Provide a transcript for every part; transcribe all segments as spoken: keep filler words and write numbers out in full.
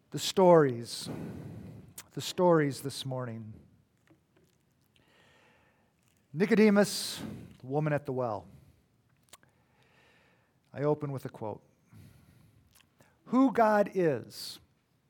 The stories, the stories this morning. Nicodemus, the woman at the well. I open with a quote. Who God is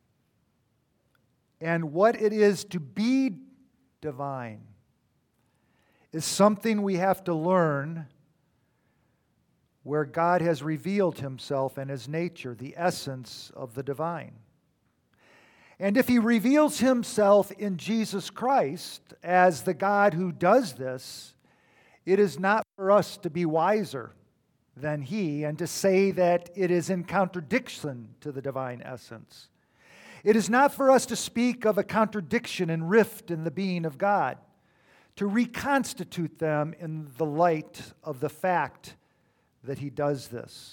and what it is to be divine is something we have to learn where God has revealed himself and his nature, the essence of the divine. And if he reveals himself in Jesus Christ as the God who does this, it is not for us to be wiser than he and to say that it is in contradiction to the divine essence. It is not for us to speak of a contradiction and rift in the being of God, to reconstitute them in the light of the fact that he does this.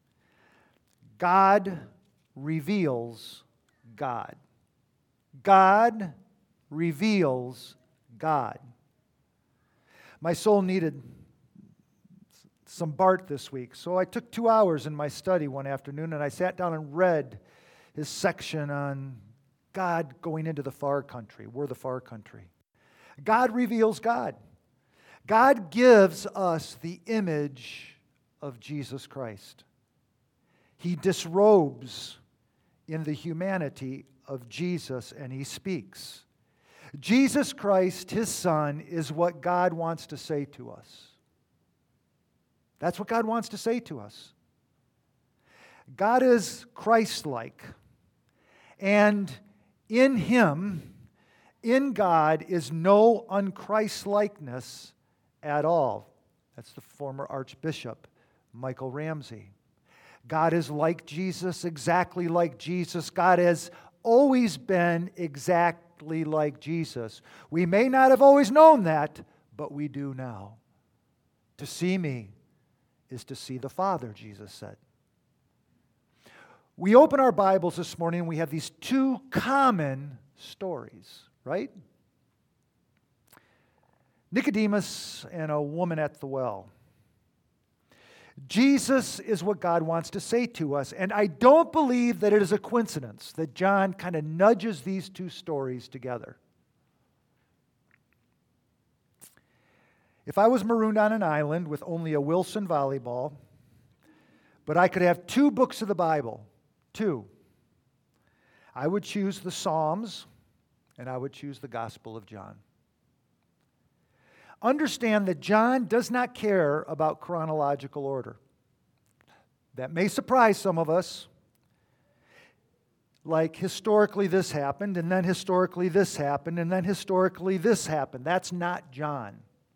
God reveals God. God reveals God. My soul needed some Bart this week, so I took two hours in my study one afternoon and I sat down and read his section on God going into the far country. We're the far country. God reveals God. God gives us the image of Jesus Christ. He disrobes in the humanity of Jesus and he speaks. Jesus Christ, his Son, is what God wants to say to us. That's what God wants to say to us. God is Christ-like, and in him, in God, is no unChrist-likeness at all. That's the former Archbishop Michael Ramsey. God is like Jesus, exactly like Jesus. God has always been exactly like Jesus. We may not have always known that, but we do now. To see me is to see the Father, Jesus said. We open our Bibles this morning and we have these two common stories, right? Nicodemus and a woman at the well. Jesus is what God wants to say to us, and I don't believe that it is a coincidence that John kind of nudges these two stories together. If I was marooned on an island with only a Wilson volleyball, but I could have two books of the Bible, two, I would choose the Psalms and I would choose the Gospel of John. Understand that John does not care about chronological order. That may surprise some of us. Like historically this happened, and then historically this happened, and then historically this happened. That's not John.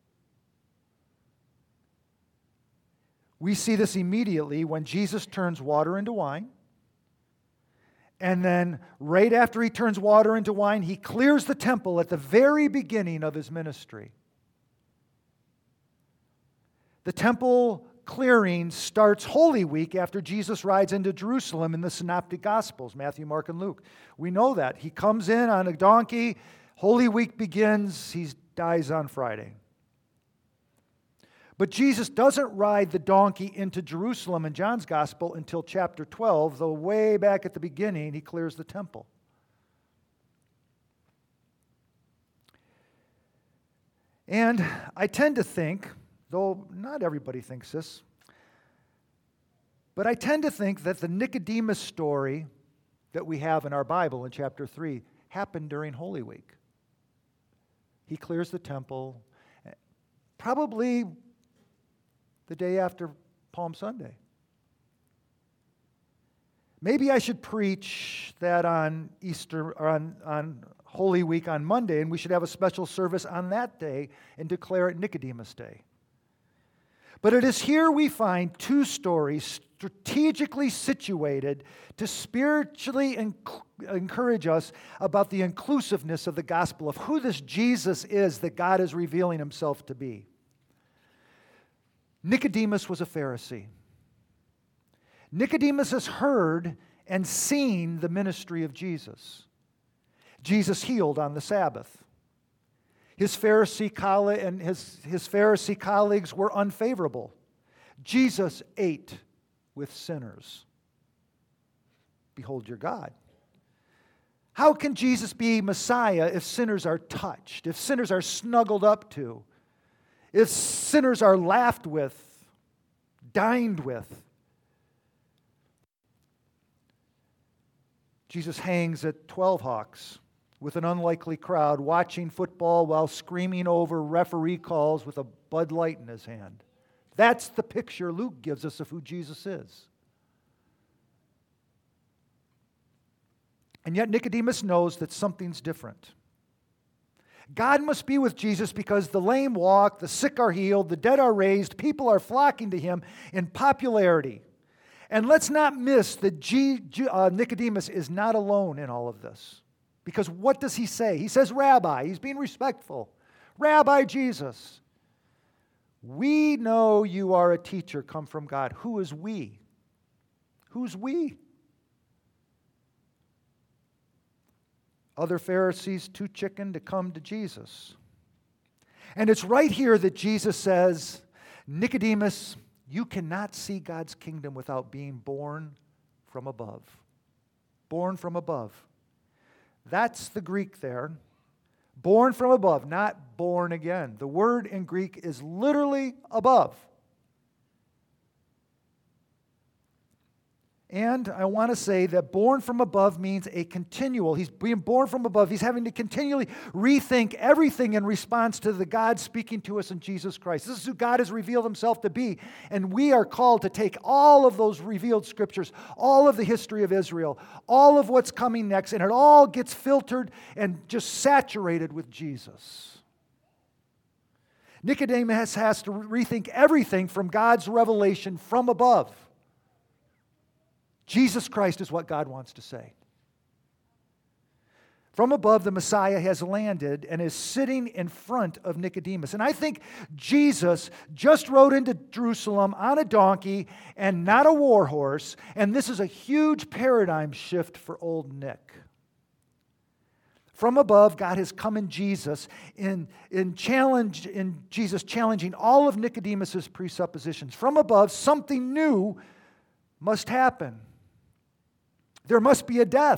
We see this immediately when Jesus turns water into wine. And then right after he turns water into wine, he clears the temple at the very beginning of his ministry. The temple clearing starts Holy Week after Jesus rides into Jerusalem in the Synoptic Gospels, Matthew, Mark, and Luke. We know that. He comes in on a donkey. Holy Week begins. He dies on Friday. But Jesus doesn't ride the donkey into Jerusalem in John's Gospel until chapter twelve, though way back at the beginning, he clears the temple. And I tend to think, though not everybody thinks this, but I tend to think that the Nicodemus story that we have in our Bible in chapter three happened during Holy Week. He clears the temple, probably the day after Palm Sunday. Maybe I should preach that on Easter or on, on Holy Week on Monday, and we should have a special service on that day and declare it Nicodemus Day. But it is here we find two stories strategically situated to spiritually enc- encourage us about the inclusiveness of the gospel, of who this Jesus is that God is revealing himself to be. Nicodemus was a Pharisee. Nicodemus has heard and seen the ministry of Jesus. Jesus healed on the Sabbath. His Pharisee coll- and his, his Pharisee colleagues were unfavorable. Jesus ate with sinners. Behold your God. How can Jesus be Messiah if sinners are touched, if sinners are snuggled up to, if sinners are laughed with, dined with? Jesus hangs at twelve Hawks with an unlikely crowd, watching football while screaming over referee calls with a Bud Light in his hand. That's the picture Luke gives us of who Jesus is. And yet Nicodemus knows that something's different. God must be with Jesus because the lame walk, the sick are healed, the dead are raised, people are flocking to him in popularity. And let's not miss that G, G, uh, Nicodemus is not alone in all of this. Because what does he say? He says, Rabbi. He's being respectful. Rabbi Jesus, we know you are a teacher come from God. Who is we? Who's we? Other Pharisees too chicken to come to Jesus. And it's right here that Jesus says, Nicodemus, you cannot see God's kingdom without being born from above. Born from above. That's the Greek there. Born from above, not born again. The word in Greek is literally above. And I want to say that born from above means a continual. He's being born from above. He's having to continually rethink everything in response to the God speaking to us in Jesus Christ. This is who God has revealed himself to be. And we are called to take all of those revealed scriptures, all of the history of Israel, all of what's coming next, and it all gets filtered and just saturated with Jesus. Nicodemus has to rethink everything from God's revelation from above. Jesus Christ is what God wants to say. From above, the Messiah has landed and is sitting in front of Nicodemus. And I think Jesus just rode into Jerusalem on a donkey and not a war horse, and this is a huge paradigm shift for old Nick. From above, God has come in Jesus in, in, challenge, in Jesus challenging all of Nicodemus' presuppositions. From above, something new must happen. There must be a death.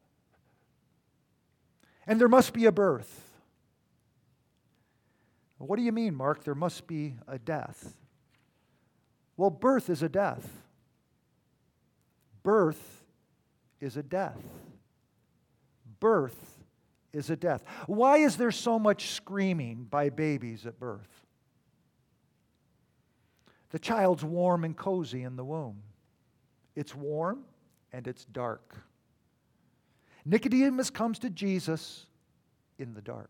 And there must be a birth. What do you mean, Mark? There must be a death. Well, birth is a death. Birth is a death. Birth is a death. Why is there so much screaming by babies at birth? The child's warm and cozy in the womb. It's warm and it's dark. Nicodemus comes to Jesus in the dark.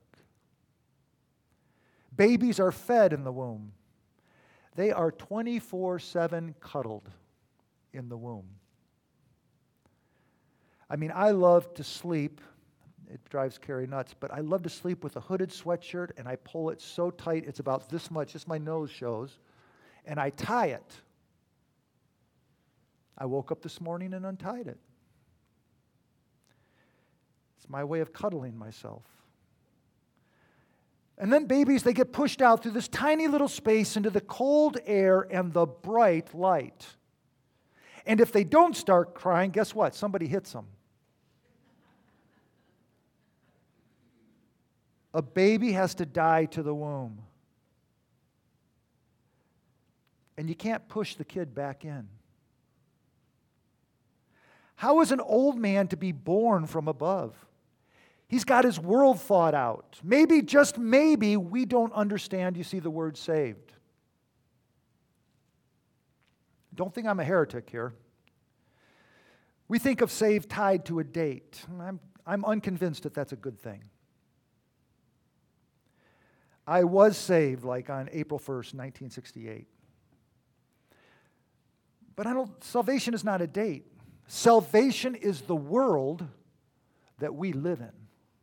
Babies are fed in the womb. They are twenty-four seven cuddled in the womb. I mean, I love to sleep. It drives Carrie nuts, but I love to sleep with a hooded sweatshirt, and I pull it so tight it's about this much, just my nose shows, and I tie it. I woke up this morning and untied it. It's my way of cuddling myself. And then babies, they get pushed out through this tiny little space into the cold air and the bright light. And if they don't start crying, guess what? Somebody hits them. A baby has to die to the womb. And you can't push the kid back in. How is an old man to be born from above? He's got his world thought out. Maybe, just maybe, we don't understand, you see, the word saved. Don't think I'm a heretic here. We think of saved tied to a date. I'm, I'm unconvinced that that's a good thing. I was saved like on April first, nineteen sixty-eight. But I don't, salvation is not a date. Salvation is the world that we live in.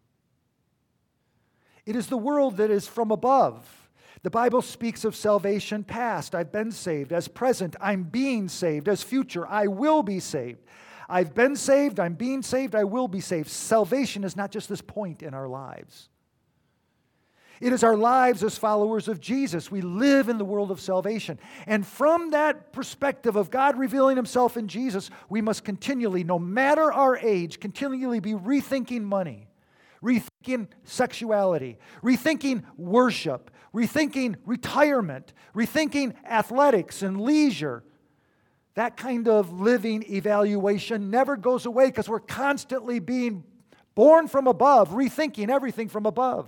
It is the world that is from above. The Bible speaks of salvation past, I've been saved. As present, I'm being saved. As future, I will be saved. I've been saved, I'm being saved, I will be saved. Salvation is not just this point in our lives. It is our lives as followers of Jesus. We live in the world of salvation. And from that perspective of God revealing himself in Jesus, we must continually, no matter our age, continually be rethinking money, rethinking sexuality, rethinking worship, rethinking retirement, rethinking athletics and leisure. That kind of living evaluation never goes away because we're constantly being born from above, rethinking everything from above.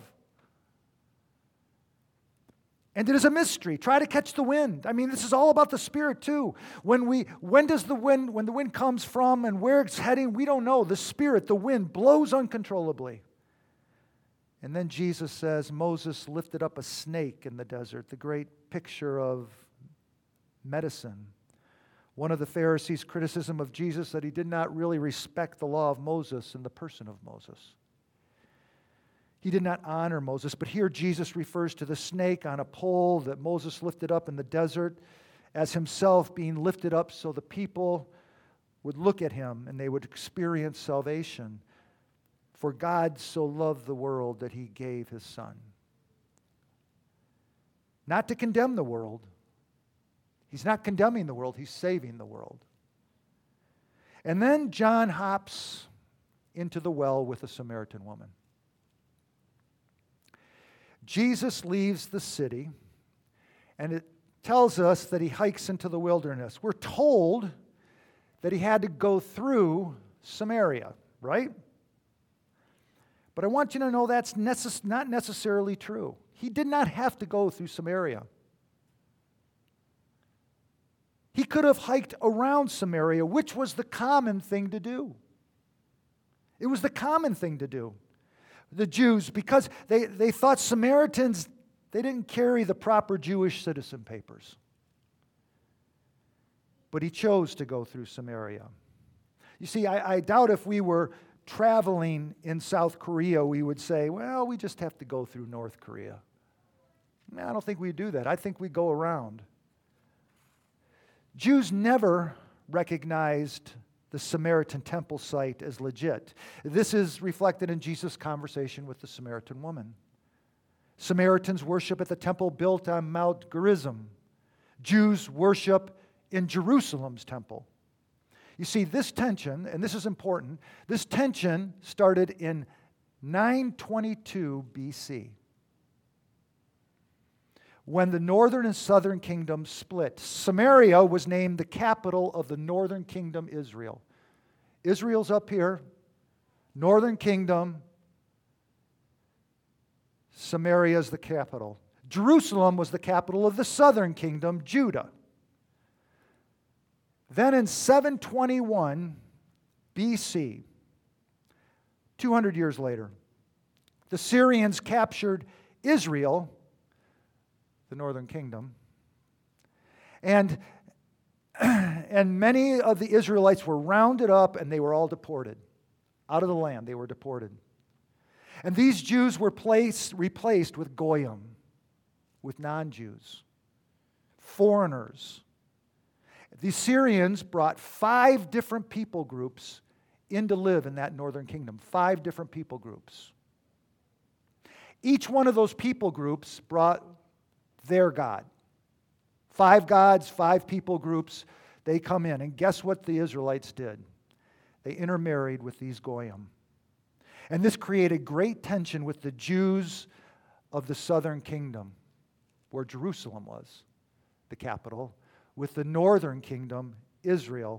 And it is a mystery. Try to catch the wind. I mean, this is all about the Spirit too. When we, when does the wind, when the wind comes from and where it's heading, we don't know. The Spirit, the wind, blows uncontrollably. And then Jesus says, Moses lifted up a snake in the desert, the great picture of medicine. One of the Pharisees' criticism of Jesus that he did not really respect the law of Moses and the person of Moses. He did not honor Moses, but here Jesus refers to the snake on a pole that Moses lifted up in the desert as himself being lifted up so the people would look at him and they would experience salvation. For God so loved the world that he gave his Son. Not to condemn the world. He's not condemning the world, he's saving the world. And then John hops into the well with a Samaritan woman. Jesus leaves the city, and it tells us that he hikes into the wilderness. We're told that he had to go through Samaria, right? But I want you to know that's necess- not necessarily true. He did not have to go through Samaria. He could have hiked around Samaria, which was the common thing to do. It was the common thing to do. The Jews, because they, they thought Samaritans, they didn't carry the proper Jewish citizen papers. But he chose to go through Samaria. You see, I, I doubt if we were traveling in South Korea, we would say, well, we just have to go through North Korea. I don't think we'd do that. I think we'd go around. Jews never recognized the Samaritan temple site as legit. This is reflected in Jesus' conversation with the Samaritan woman. Samaritans worship at the temple built on Mount Gerizim. Jews worship in Jerusalem's temple. You see, this tension, and this is important, this tension started in nine twenty-two B C, when the northern and southern kingdoms split. Samaria was named the capital of the northern kingdom, Israel. Israel's up here, northern kingdom, Samaria is the capital. Jerusalem was the capital of the southern kingdom, Judah. Then in seven twenty-one B C, two hundred years later, the Syrians captured Israel, the northern kingdom, and, and many of the Israelites were rounded up and they were all deported. Out of the land, they were deported. And these Jews were placed, replaced with Goyim, with non-Jews, foreigners. The Syrians brought five different people groups in to live in that northern kingdom, five different people groups. Each one of those people groups brought their God. Five gods, five people groups, they come in. And guess what the Israelites did? They intermarried with these Goyim. And this created great tension with the Jews of the southern kingdom, where Jerusalem was, the capital, with the northern kingdom, Israel,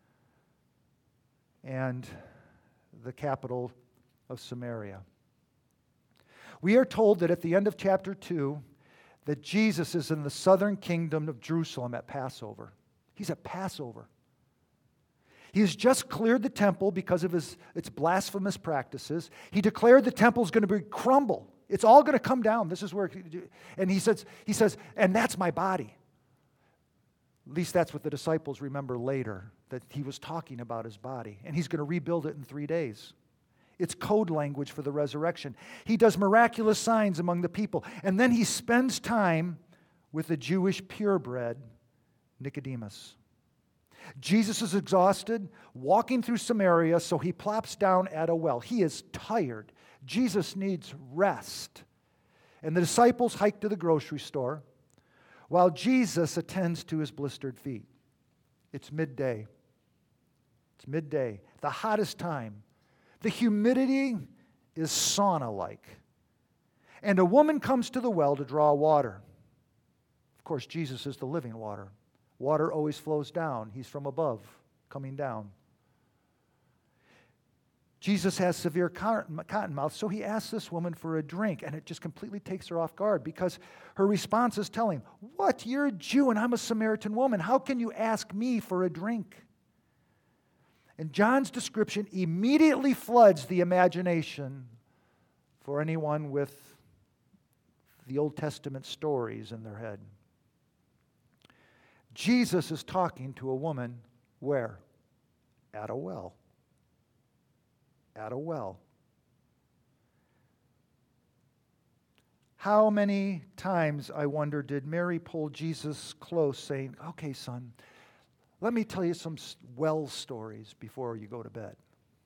and the capital of Samaria. We are told that at the end of chapter two, that Jesus is in the southern kingdom of Jerusalem at Passover. He's at Passover. He has just cleared the temple because of his, its blasphemous practices. He declared the temple is going to be crumble. It's all going to come down. This is where, and he says, he says, and that's my body. At least that's what the disciples remember later, that he was talking about his body. And he's going to rebuild it in three days. It's code language for the resurrection. He does miraculous signs among the people. And then he spends time with the Jewish purebred Nicodemus. Jesus is exhausted, walking through Samaria, so he plops down at a well. He is tired. Jesus needs rest. And the disciples hike to the grocery store while Jesus attends to his blistered feet. It's midday. It's midday, the hottest time. The humidity is sauna-like. And a woman comes to the well to draw water. Of course, Jesus is the living water. Water always flows down. He's from above, coming down. Jesus has severe cotton mouth, so he asks this woman for a drink, and it just completely takes her off guard because her response is telling, "What? You're a Jew and I'm a Samaritan woman. How can you ask me for a drink?" And John's description immediately floods the imagination for anyone with the Old Testament stories in their head. Jesus is talking to a woman where? At a well. At a well. How many times, I wonder, did Mary pull Jesus close saying, "Okay, son, let me tell you some well stories before you go to bed."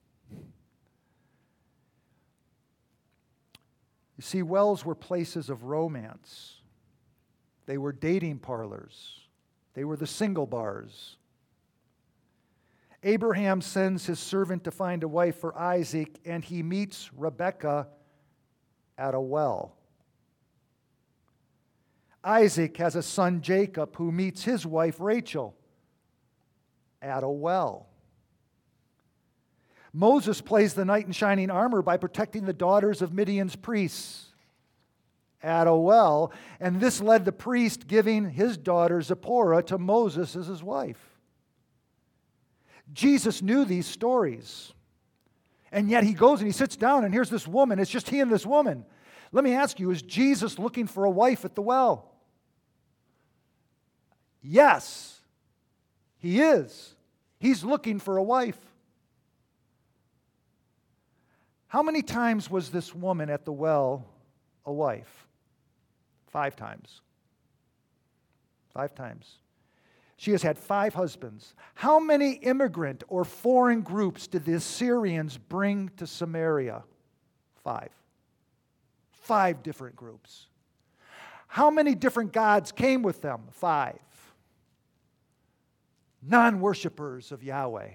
You see, wells were places of romance. They were dating parlors. They were the single bars. Abraham sends his servant to find a wife for Isaac, and he meets Rebekah at a well. Isaac has a son, Jacob, who meets his wife, Rachel, at a well. Moses plays the knight in shining armor by protecting the daughters of Midian's priests at a well, and this led the priest giving his daughter Zipporah to Moses as his wife. Jesus knew these stories, and yet he goes and he sits down, and here's this woman. It's just he and this woman. Let me ask you, is Jesus looking for a wife at the well? Yes, he is. He's looking for a wife. How many times was this woman at the well a wife? Five times. Five times. She has had five husbands. How many immigrant or foreign groups did the Assyrians bring to Samaria? Five. Five different groups. How many different gods came with them? Five. Non-worshippers of Yahweh.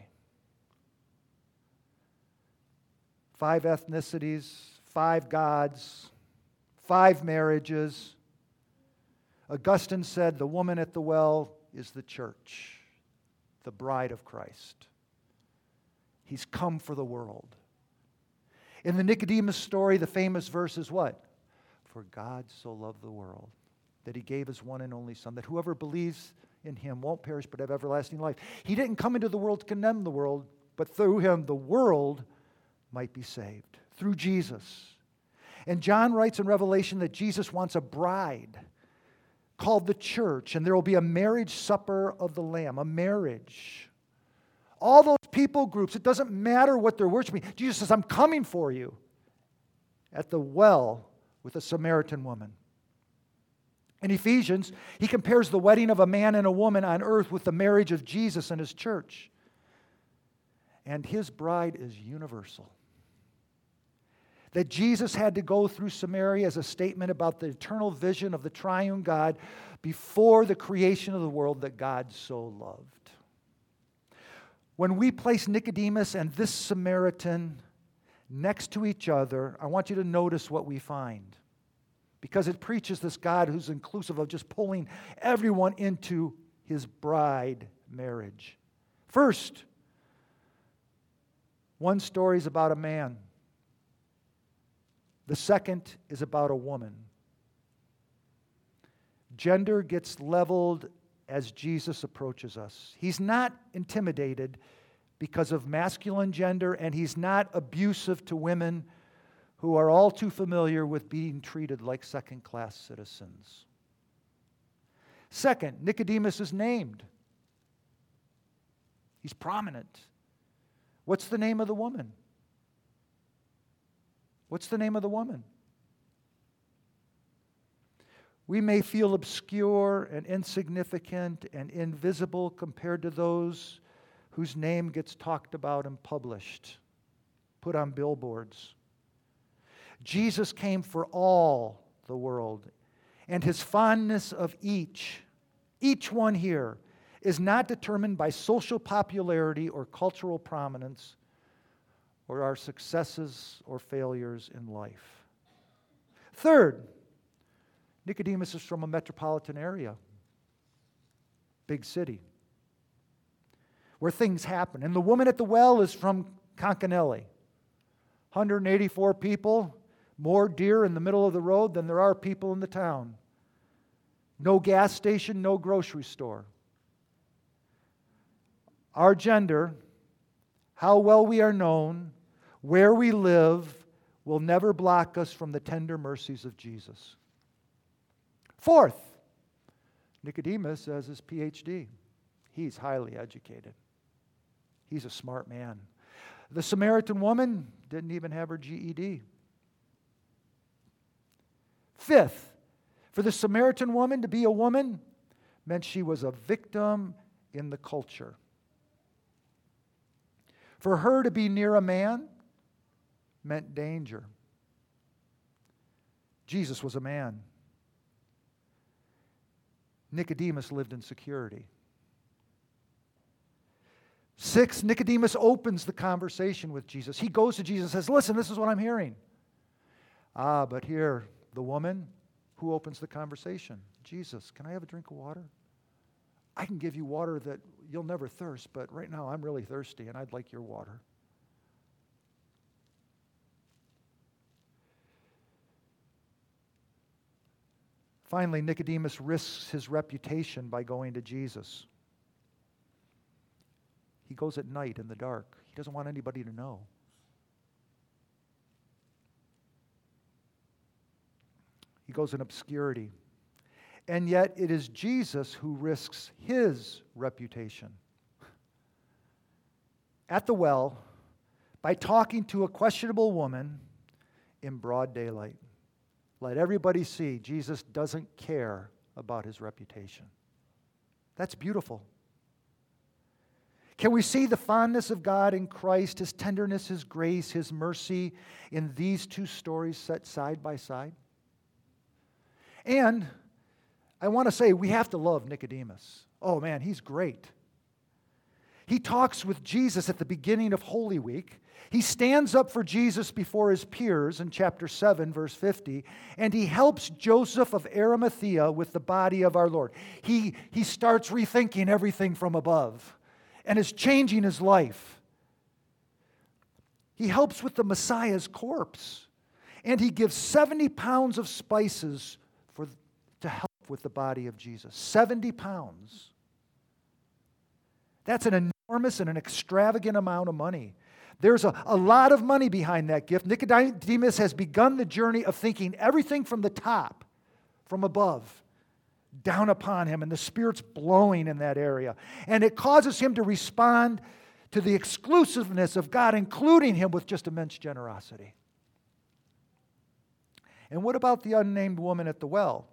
Five ethnicities, five gods, five marriages. Augustine said the woman at the well is the church, the bride of Christ. He's come for the world. In the Nicodemus story, the famous verse is what? For God so loved the world that he gave his one and only Son, that whoever believes in him won't perish but have everlasting life. He didn't come into the world to condemn the world, but through him the world might be saved. Through Jesus. And John writes in Revelation that Jesus wants a bride called the church, and there will be a marriage supper of the Lamb, a marriage. All those people groups, it doesn't matter what they're worshiping. Jesus says, I'm coming for you at the well with a Samaritan woman. In Ephesians, he compares the wedding of a man and a woman on earth with the marriage of Jesus and his church. And his bride is universal. That Jesus had to go through Samaria as a statement about the eternal vision of the triune God before the creation of the world that God so loved. When we place Nicodemus and this Samaritan next to each other, I want you to notice what we find. Because it preaches this God who's inclusive of just pulling everyone into his bride marriage. First, one story is about a man. The second is about a woman. Gender gets leveled as Jesus approaches us. He's not intimidated because of masculine gender, and he's not abusive to women who are all too familiar with being treated like second-class citizens. Second, Nicodemus is named. He's prominent. What's the name of the woman? What's the name of the woman? We may feel obscure and insignificant and invisible compared to those whose name gets talked about and published, put on billboards. Jesus came for all the world. And his fondness of each, each one here, is not determined by social popularity or cultural prominence or our successes or failures in life. Third, Nicodemus is from a metropolitan area, big city, where things happen. And the woman at the well is from Concanelli. one hundred eighty-four people, more deer in the middle of the road than there are people in the town. No gas station, no grocery store. Our gender, how well we are known, where we live, will never block us from the tender mercies of Jesus. Fourth, Nicodemus has his P H D. He's highly educated. He's a smart man. The Samaritan woman didn't even have her G E D. Fifth, for the Samaritan woman to be a woman meant she was a victim in the culture. For her to be near a man meant danger. Jesus was a man. Nicodemus lived in security. Six, Nicodemus opens the conversation with Jesus. He goes to Jesus and says, listen, this is what I'm hearing. Ah, but here, the woman, who opens the conversation? Jesus, can I have a drink of water? I can give you water that you'll never thirst, but right now I'm really thirsty and I'd like your water. Finally, Nicodemus risks his reputation by going to Jesus. He goes at night in the dark. He doesn't want anybody to know. He goes in obscurity. And yet it is Jesus who risks his reputation. At the well, by talking to a questionable woman in broad daylight. Let everybody see Jesus doesn't care about his reputation. That's beautiful. Can we see the fondness of God in Christ, his tenderness, his grace, his mercy in these two stories set side by side? And I want to say we have to love Nicodemus. Oh man, he's great. He talks with Jesus at the beginning of Holy Week. He stands up for Jesus before his peers in chapter seven, verse fifty, and he helps Joseph of Arimathea with the body of our Lord. He, he starts rethinking everything from above and is changing his life. He helps with the Messiah's corpse, and he gives seventy pounds of spices for, to help with the body of Jesus. seventy pounds. That's an enormous and an extravagant amount of money. There's a, a lot of money behind that gift. Nicodemus has begun the journey of thinking everything from the top, from above, down upon him, and the Spirit's blowing in that area. And it causes him to respond to the exclusiveness of God, including him with just immense generosity. And what about the unnamed woman at the well?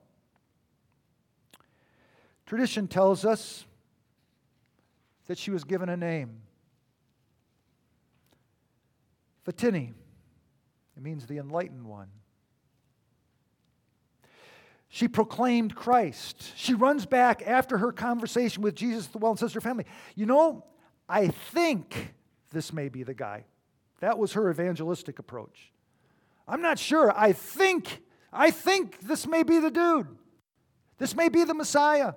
Tradition tells us that she was given a name. Phattini. It means the enlightened one. She proclaimed Christ. She runs back after her conversation with Jesus at the well and says to her family, you know, I think this may be the guy. That was her evangelistic approach. I'm not sure. I think, I think this may be the dude. This may be the Messiah.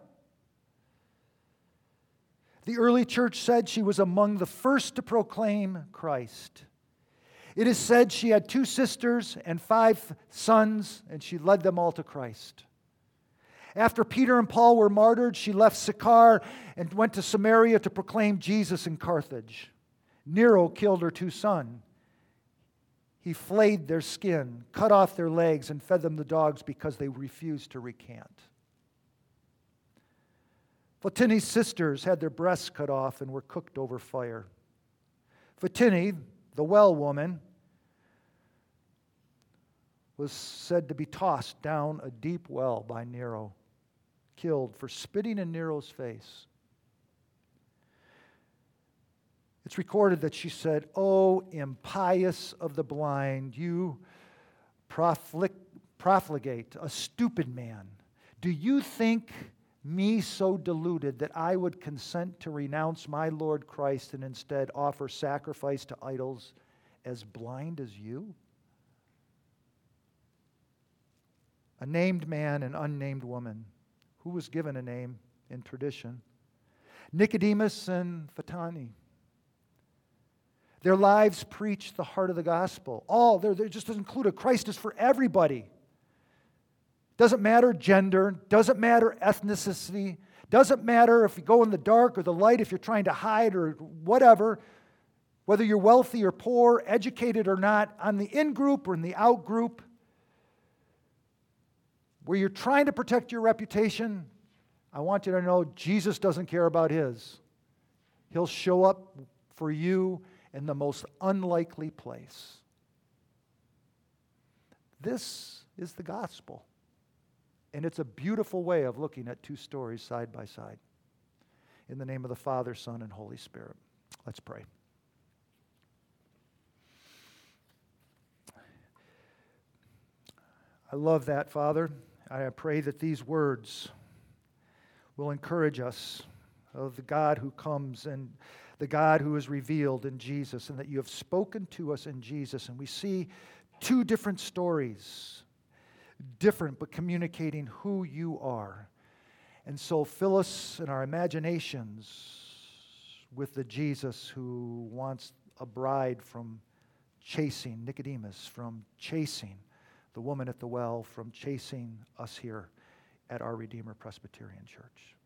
The early church said she was among the first to proclaim Christ. It is said she had two sisters and five sons, and she led them all to Christ. After Peter and Paul were martyred, she left Sychar and went to Samaria to proclaim Jesus in Carthage. Nero killed her two sons. He flayed their skin, cut off their legs, and fed them to dogs because they refused to recant. Phattini's sisters had their breasts cut off and were cooked over fire. Phattini, the well woman, was said to be tossed down a deep well by Nero, killed for spitting in Nero's face. It's recorded that she said, "O impious of the blind, you proflic- profligate, a stupid man. Do you think me so deluded that I would consent to renounce my Lord Christ and instead offer sacrifice to idols as blind as you? A named man and unnamed woman. Who was given a name in tradition? Nicodemus and Phaetani. Their lives preach the heart of the gospel. All, they're, they're just included. Christ is for everybody. Doesn't matter gender, doesn't matter ethnicity, doesn't matter if you go in the dark or the light, if you're trying to hide or whatever, whether you're wealthy or poor, educated or not, on the in-group or in the out-group, where you're trying to protect your reputation, I want you to know Jesus doesn't care about his. He'll show up for you in the most unlikely place. This is the gospel. And it's a beautiful way of looking at two stories side by side. In the name of the Father, Son, and Holy Spirit. Let's pray. I love that, Father. I pray that these words will encourage us of the God who comes and the God who is revealed in Jesus, and that you have spoken to us in Jesus. And we see two different stories, different but communicating who you are. And so fill us in our imaginations with the Jesus who wants a bride from chasing Nicodemus, from chasing the woman at the well, from chasing us here at our Redeemer Presbyterian Church.